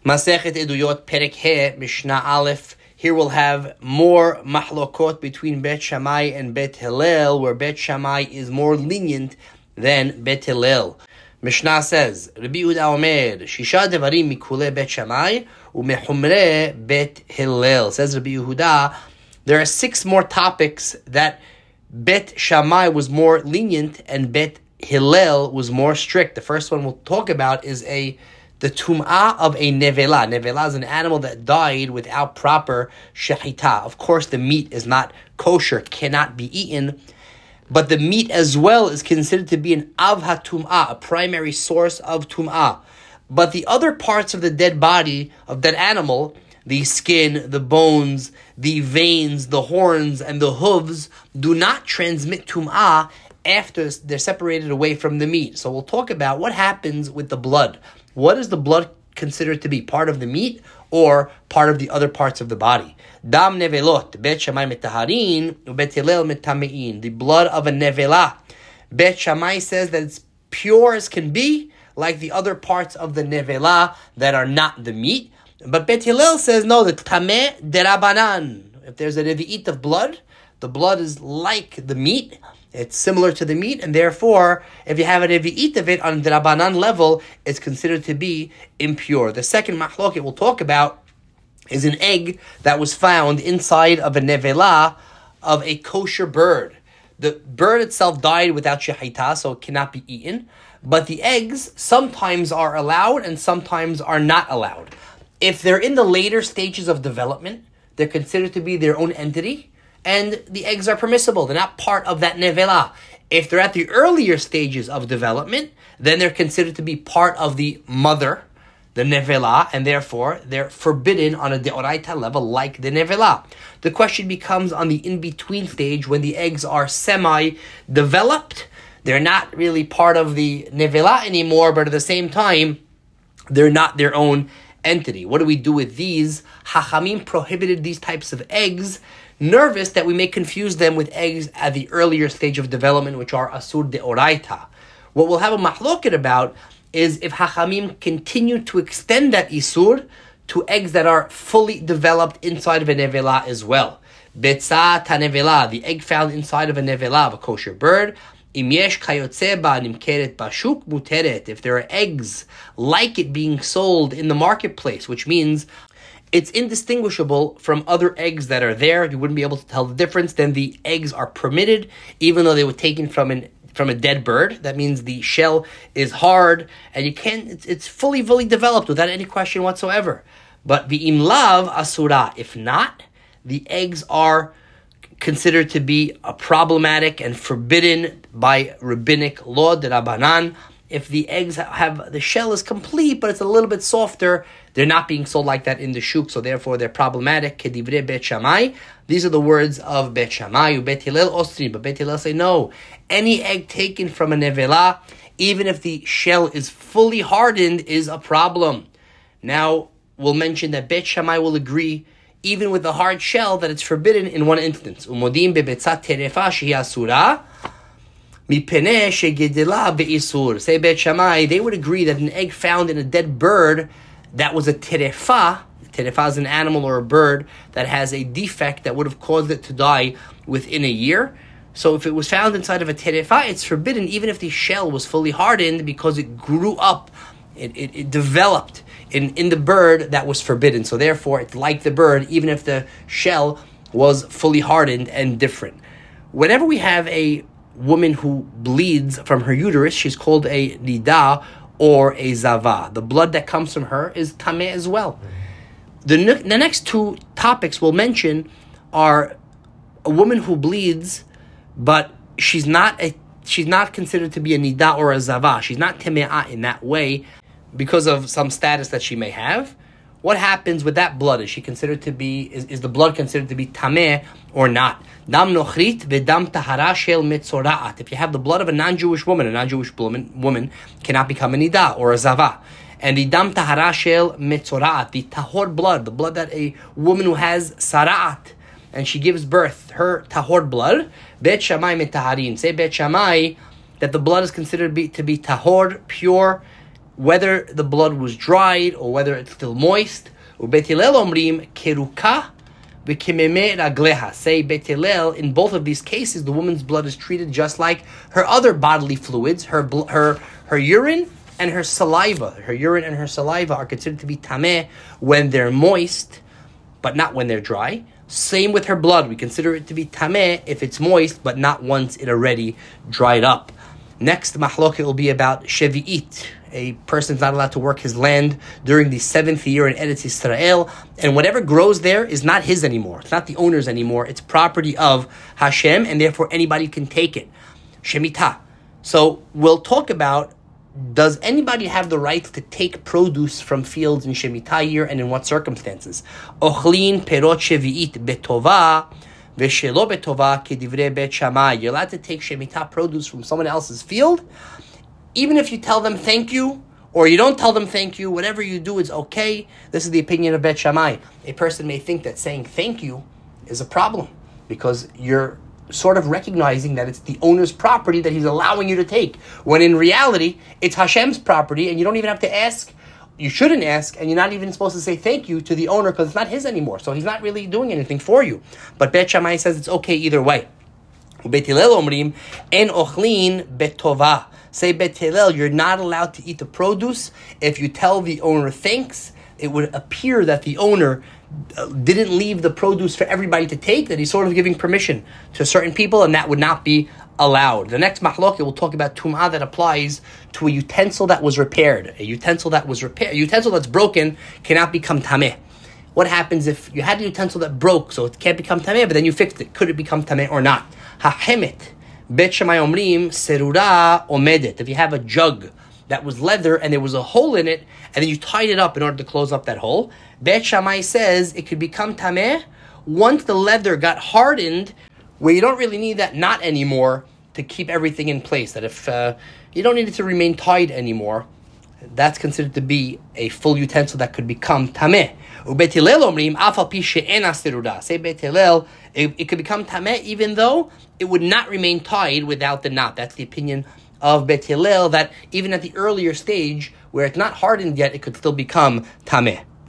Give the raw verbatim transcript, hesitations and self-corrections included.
Masechet Eduyot Perek He Mishnah Aleph. Here we'll have more mahlokot between Bet Shammai and Bet Hillel, where Bet Shammai is more lenient than Bet Hillel. Mishnah says, Rabbi Yehuda Omer, Shisha Devarim Mikule Bet Shammai Umechumre Bet Hillel. Says Rabbi Yehuda, there are six more topics that Bet Shammai was more lenient and Bet Hillel was more strict. The first one we'll talk about is a the tum'ah of a nevela. Nevela is an animal that died without proper shechita. Of course, the meat is not kosher, cannot be eaten, but the meat as well is considered to be an av hatum'ah, a primary source of tum'ah. But the other parts of the dead body of that animal, the skin, the bones, the veins, the horns, and the hooves, do not transmit tum'ah after they're separated away from the meat. So we'll talk about what happens with the blood. What is the blood considered to be? Part of the meat or part of the other parts of the body? Dam nevelot, Bet Shammai metaharin, Bet Hillel metamein. The blood of a nevela. Bet Shammai says that it's pure as can be, like the other parts of the nevela that are not the meat. But Bet Hillel says, no, the tameh derabanan. If there's a revi'it of blood, the blood is like the meat. It's similar to the meat, and therefore, if you have a revi'it of it on the Rabbanan level, it's considered to be impure. The second mahloket we'll talk about is an egg that was found inside of a nevela of a kosher bird. The bird itself died without shechita, so it cannot be eaten, but the eggs sometimes are allowed and sometimes are not allowed. If they're in the later stages of development, they're considered to be their own entity, and the eggs are permissible. They're not part of that nevela. If they're at the earlier stages of development, then they're considered to be part of the mother, the nevela, and therefore they're forbidden on a deoraita level like the nevela. The question becomes on the in-between stage when the eggs are semi-developed. They're not really part of the nevela anymore, but at the same time, they're not their own entity. What do we do with these? Hachamim prohibited these types of eggs, nervous that we may confuse them with eggs at the earlier stage of development, which are asur deoraita. What we'll have a mahloket about is if Hachamim continue to extend that isur to eggs that are fully developed inside of a nevela as well. Betza tanevela, the egg found inside of a nevela of a kosher bird. Im yesh kayotze ba nimkeret bashuk muteret. If there are eggs like it being sold in the marketplace, which means it's indistinguishable from other eggs that are there, you wouldn't be able to tell the difference, then the eggs are permitted, even though they were taken from an from a dead bird. That means the shell is hard, and you can't, it's, it's fully, fully developed without any question whatsoever. But the imlav asura, if not, the eggs are considered to be a problematic and forbidden by rabbinic law, the Rabbanan. If the eggs have, the shell is complete, but it's a little bit softer, they're not being sold like that in the shuk, so therefore they're problematic. Kedivre Bet Shammai. These are the words of Bet Shammai. Bet Hillel Ostri, but Bet Hillel say no. Any egg taken from a nevela, even if the shell is fully hardened, is a problem. Now, we'll mention that Bet Shammai will agree, even with the hard shell, that it's forbidden in one instance. Umodim bebetzat terefa shehi asura. Say Bet Shammai, they would agree that an egg found in a dead bird that was a terefa, terefa is an animal or a bird that has a defect that would have caused it to die within a year. So if it was found inside of a terefa, it's forbidden even if the shell was fully hardened because it grew up, it, it, it developed in, in the bird that was forbidden. So therefore, it's like the bird even if the shell was fully hardened and different. Whenever we have a woman who bleeds from her uterus, she's called a nida or a zava. The blood that comes from her is tameh as well. The, ne- the next two topics we'll mention are a woman who bleeds, but she's not a she's not considered to be a nida or a zava. She's not teme'ah in that way because of some status that she may have. What happens with that blood? Is she considered to be, is, is the blood considered to be tameh or not? Dam nochrit v'dam tahara shel metzoraat. If you have the blood of a non-Jewish woman, a non-Jewish woman, woman cannot become a nida or a zava. And the dam tahara shel metzoraat, the tahor blood, the blood that a woman who has sara'at, and she gives birth, her tahor blood, Bet Shammai metaharin. Say Bet Shammai that the blood is considered to be, to be tahor, pure, whether the blood was dried or whether it's still moist. Ubeit Hillel omrim keruka v'kememe ragleha. Say Beit Hillel, in both of these cases, the woman's blood is treated just like her other bodily fluids, her bl- her her urine and her saliva. Her urine and her saliva are considered to be tameh when they're moist, but not when they're dry. Same with her blood. We consider it to be tameh if it's moist, but not once it already dried up. Next mahloket will be about shevi'it. A person's not allowed to work his land during the seventh year in Eretz Yisrael, and whatever grows there is not his anymore. It's not the owner's anymore. It's property of Hashem, and therefore anybody can take it. Shemitah. So we'll talk about, does anybody have the right to take produce from fields in Shemitah year, and in what circumstances? Ochlin perot shevi'it betova v'shelo betova kedivrei Bet Shammai. You're allowed to take Shemitah produce from someone else's field, even if you tell them thank you, or you don't tell them thank you. Whatever you do is okay. This is the opinion of Bet Shammai. A person may think that saying thank you is a problem, because you're sort of recognizing that it's the owner's property that he's allowing you to take, when in reality, it's Hashem's property, and you don't even have to ask. You shouldn't ask, and you're not even supposed to say thank you to the owner, because it's not his anymore, so he's not really doing anything for you. But Bet Shammai says it's okay either way. Beit Hillel omrim en ochlin betova. Say Beit Hillel, you're not allowed to eat the produce. If you tell the owner thanks, it would appear that the owner didn't leave the produce for everybody to take, that he's sort of giving permission to certain people, and that would not be allowed. The next mahloket will talk about tum'ah that applies to a utensil that was repaired. A utensil that was repaired, a utensil that's broken cannot become tameh. What happens if you had a utensil that broke, so it can't become tameh, but then you fixed it? Could it become tameh or not? Hahemet. Bet Shammai omrim serura omedet. If you have a jug that was leather and there was a hole in it, and then you tied it up in order to close up that hole, Bet Shammai says it could become tameh once the leather got hardened, where you don't really need that knot anymore to keep everything in place. That if uh, you don't need it to remain tied anymore, that's considered to be a full utensil that could become tameh. Ubeit Hillel omrim afal pi she'ena serura. Say Beit Hillel, it, it could become tameh even though it would not remain tied without the knot. That's the opinion of Beit Hillel, that even at the earlier stage where it's not hardened yet, it could still become tameh.